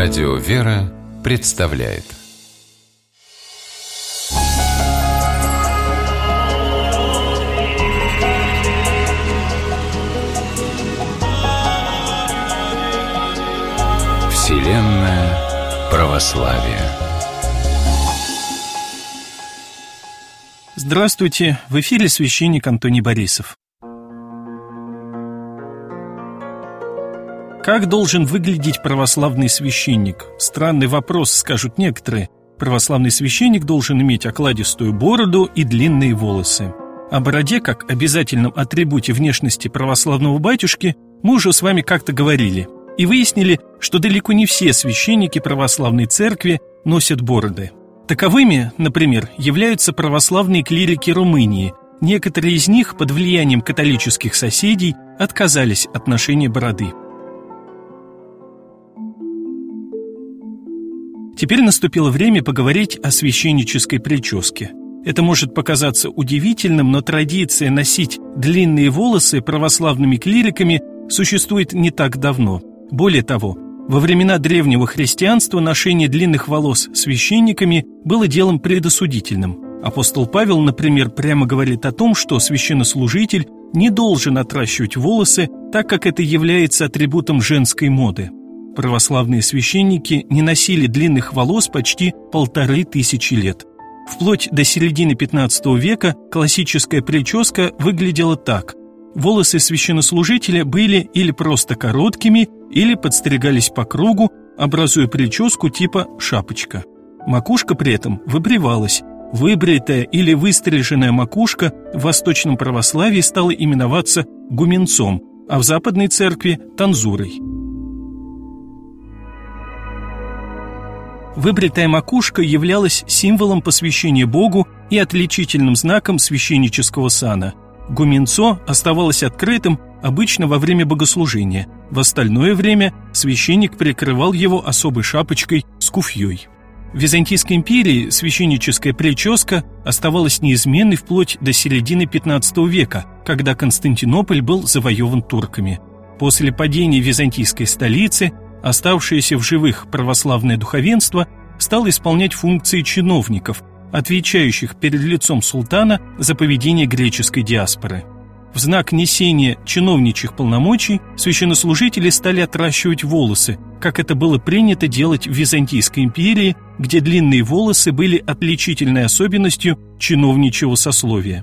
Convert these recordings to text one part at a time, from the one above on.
Радио «Вера» представляет Вселенная православия. Здравствуйте! В эфире священник Антоний Борисов. Как должен выглядеть православный священник? Странный вопрос, скажут некоторые. Православный священник должен иметь окладистую бороду и длинные волосы. О бороде, как обязательном атрибуте внешности православного батюшки, мы уже с вами как-то говорили. И выяснили, что далеко не все священники православной церкви носят бороды. Таковыми, например, являются православные клирики Румынии. Некоторые из них под влиянием католических соседей отказались от ношения бороды. Теперь наступило время поговорить о священнической прическе. Это может показаться удивительным, но традиция носить длинные волосы православными клириками существует не так давно. Более того, во времена древнего христианства ношение длинных волос священниками было делом предосудительным. Апостол Павел, например, прямо говорит о том, что священнослужитель не должен отращивать волосы, так как это является атрибутом женской моды. Православные священники не носили длинных волос почти 1500 лет. Вплоть до середины 15 века классическая прическа выглядела так. Волосы священнослужителя были или просто короткими, или подстригались по кругу, образуя прическу типа шапочка. Макушка при этом выбривалась. Выбритая или выстриженная макушка в восточном православии стала именоваться гуменцом, а в западной церкви – танзурой. Выбритая макушка являлась символом посвящения Богу и отличительным знаком священнического сана. Гуменцо оставалось открытым обычно во время богослужения. В остальное время священник прикрывал его особой шапочкой с куфьей. В Византийской империи священническая прическа оставалась неизменной вплоть до середины 15 века, когда Константинополь был завоеван турками. После падения византийской столицы оставшееся в живых православное духовенство стало исполнять функции чиновников, отвечающих перед лицом султана за поведение греческой диаспоры. В знак несения чиновничьих полномочий священнослужители стали отращивать волосы, как это было принято делать в Византийской империи, где длинные волосы были отличительной особенностью чиновничьего сословия.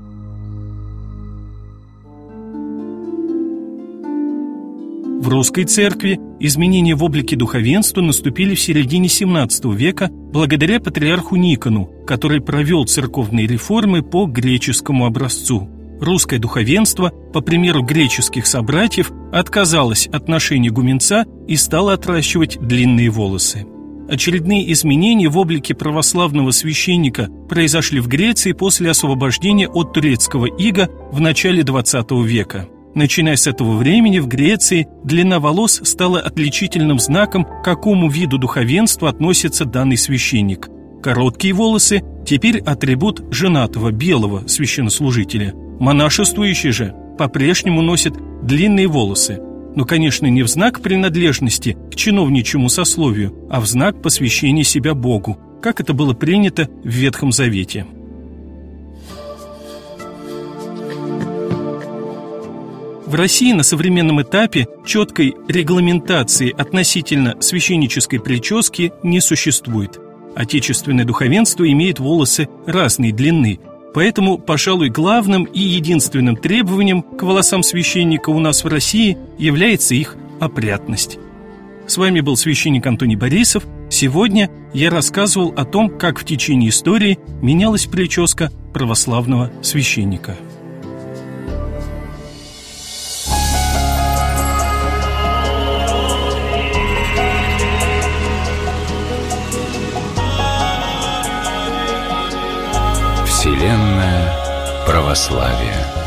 В русской церкви изменения в облике духовенства наступили в середине XVII века благодаря патриарху Никону, который провел церковные реформы по греческому образцу. Русское духовенство, по примеру греческих собратьев, отказалось от ношения гуменца и стало отращивать длинные волосы. Очередные изменения в облике православного священника произошли в Греции после освобождения от турецкого ига в начале XX века. Начиная с этого времени в Греции длина волос стала отличительным знаком, к какому виду духовенства относится данный священник. Короткие волосы теперь атрибут женатого белого священнослужителя. Монашествующие же по-прежнему носят длинные волосы, но, конечно, не в знак принадлежности к чиновничьему сословию, а в знак посвящения себя Богу, как это было принято в Ветхом Завете. В России на современном этапе четкой регламентации относительно священнической прически не существует. Отечественное духовенство имеет волосы разной длины, поэтому, пожалуй, главным и единственным требованием к волосам священника у нас в России является их опрятность. С вами был священник Антоний Борисов. Сегодня я рассказывал о том, как в течение истории менялась прическа православного священника. Вселенная православия.